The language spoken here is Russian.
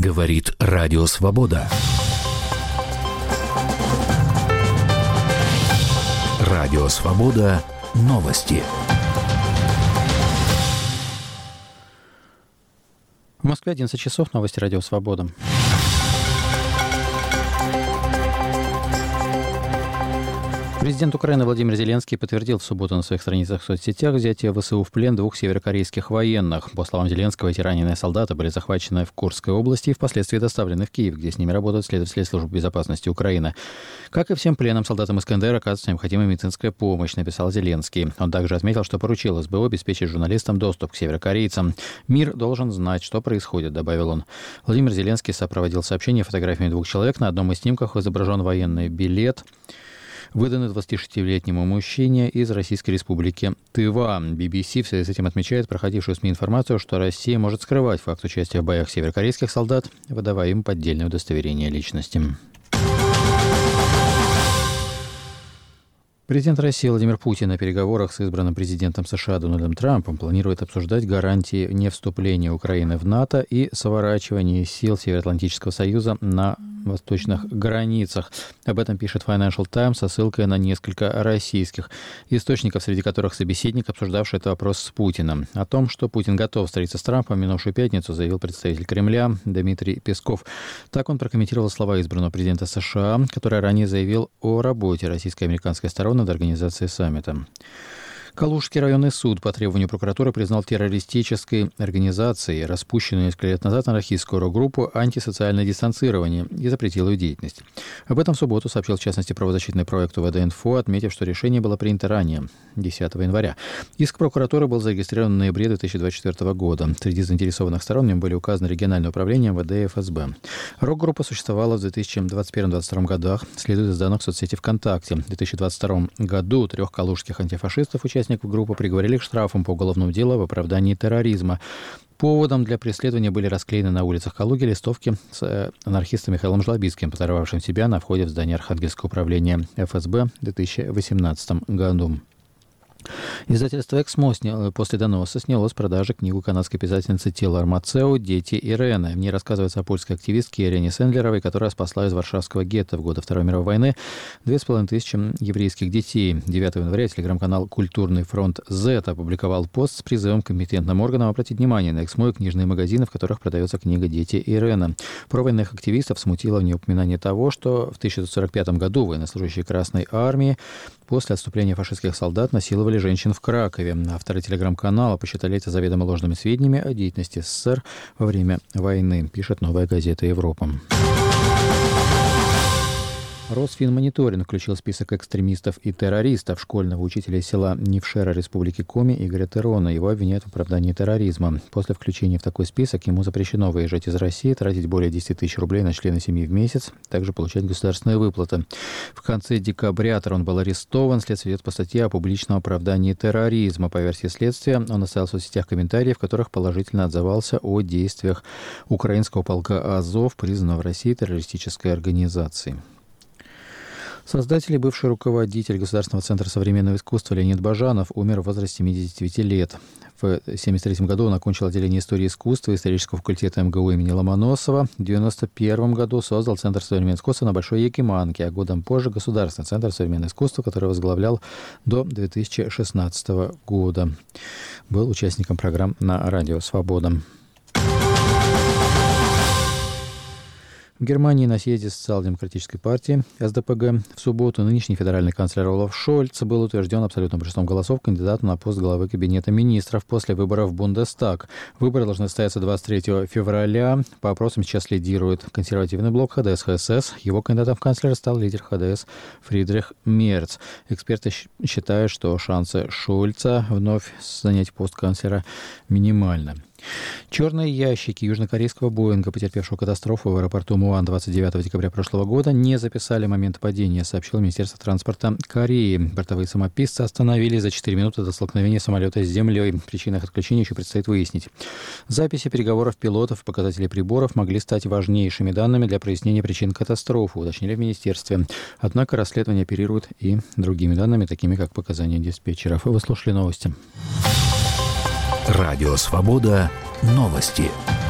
Говорит Радио Свобода. Радио Свобода. Новости. В Москве 11 часов. Новости Радио Свобода. Президент Украины Владимир Зеленский подтвердил в субботу на своих страницах в соцсетях взятие ВСУ в плен 2 северокорейских военных. По словам Зеленского, эти раненые солдаты были захвачены в Курской области и впоследствии доставлены в Киев, где с ними работают следователи службы безопасности Украины. Как и всем пленным солдатам СКНДР, оказывается необходимая медицинская помощь, написал Зеленский. Он также отметил, что поручил СБУ обеспечить журналистам доступ к северокорейцам. «Мир должен знать, что происходит», — добавил он. Владимир Зеленский сопроводил сообщение фотографиями 2 человек. На одном из снимков изображен военный билет, выданный 26-летнему мужчине из Российской Республики Тыва. BBC в связи с этим отмечает проходившую СМИ информацию, что Россия может скрывать факт участия в боях северокорейских солдат, выдавая им поддельное удостоверение личности. Президент России Владимир Путин на переговорах с избранным президентом США Дональдом Трампом планирует обсуждать гарантии невступления Украины в НАТО и сворачивание сил Североатлантического союза на восточных границах. Об этом пишет Financial Times со ссылкой на несколько российских источников, среди которых собеседник, обсуждавший этот вопрос с Путиным. О том, что Путин готов встретиться с Трампом в минувшую пятницу, заявил представитель Кремля Дмитрий Песков. Так он прокомментировал слова избранного президента США, который ранее заявил о работе российско-американской стороны над организацией саммита. Калужский районный суд по требованию прокуратуры признал террористической организацией распущенную несколько лет назад анархистскую рок-группу «Антисоциальное дистанцирование» и запретил ее деятельность. Об этом в субботу сообщил, в частности, правозащитный проект УВД-Инфо, отметив, что решение было принято ранее, 10 января. Иск прокуратуры был зарегистрирован в ноябре 2024 года. Среди заинтересованных сторон в нем были указаны региональное управление МВД и ФСБ. Рок-группа существовала в 2021-2022 годах, следует из данных в соцсети ВКонтакте. В 2022 году 3 калужских антифашистов, участников группы, приговорили к штрафам по уголовному делу в оправдании терроризма. Поводом для преследования были расклеены на улицах Калуги листовки с анархистом Михаилом Жлобицким, подорвавшим себя на входе в здание Архангельского управления ФСБ в 2018 году. Издательство «Эксмо» после доноса сняло с продажи книгу канадской писательницы Тилар Мацео «Дети Ирены». В ней рассказывается о польской активистке Ирене Сендлеровой, которая спасла из варшавского гетто в годы Второй мировой войны 2500 еврейских детей. 9 января телеграм-канал «Культурный фронт Z» опубликовал пост с призывом к компетентным органам обратить внимание на «Эксмо» и книжные магазины, в которых продается книга «Дети Ирены». Провоенных активистов смутило в ней упоминание того, что в 1945 году военнослужащие Красной Армии после отступления фашистских солдат насиловали женщин в Кракове. Авторы телеграм-канала посчитали это заведомо ложными сведениями о деятельности СССР во время войны, пишет «Новая газета Европа». Росфинмониторинг включил в список экстремистов и террористов школьного учителя села Невшера Республики Коми Игоря Терона. Его обвиняют в оправдании терроризма. После включения в такой список ему запрещено выезжать из России, тратить более 10 тысяч рублей на члена семьи в месяц, также получать государственные выплаты. В конце декабря Терон был арестован. Следствие ведет по статье о публичном оправдании терроризма. По версии следствия, он оставил в соцсетях комментарии, в которых положительно отзывался о действиях украинского полка «Азов», признанного в России террористической организацией. Создатель и бывший руководитель Государственного центра современного искусства Леонид Бажанов умер в возрасте 79 лет. В 1973 году он окончил отделение истории искусства исторического факультета МГУ имени Ломоносова. В 1991 году создал Центр современного искусства на Большой Якиманке, а годом позже Государственный центр современного искусства, который возглавлял до 2016 года. Был участником программ на Радио Свобода. В Германии на съезде Социал-демократической партии СДПГ в субботу нынешний федеральный канцлер Олаф Шольц был утвержден абсолютным большинством голосов кандидатом на пост главы Кабинета министров после выборов в Бундестаг. Выборы должны состояться 23 февраля. По опросам сейчас лидирует консервативный блок ХДС-ХСС. Его кандидатом в канцлера стал лидер ХДС Фридрих Мерц. Эксперты считают, что шансы Шольца вновь занять пост канцлера минимальны. Черные ящики южнокорейского Боинга, потерпевшего катастрофу в аэропорту Муан 29 декабря прошлого года, не записали момент падения, сообщило Министерство транспорта Кореи. Бортовые самописцы остановились за 4 минуты до столкновения самолета с землей. Причины их отключения еще предстоит выяснить. Записи переговоров пилотов и показателей приборов могли стать важнейшими данными для прояснения причин катастрофы, уточнили в министерстве. Однако расследование оперирует и другими данными, такими как показания диспетчеров. Вы слушали новости. Радио Свобода. Новости.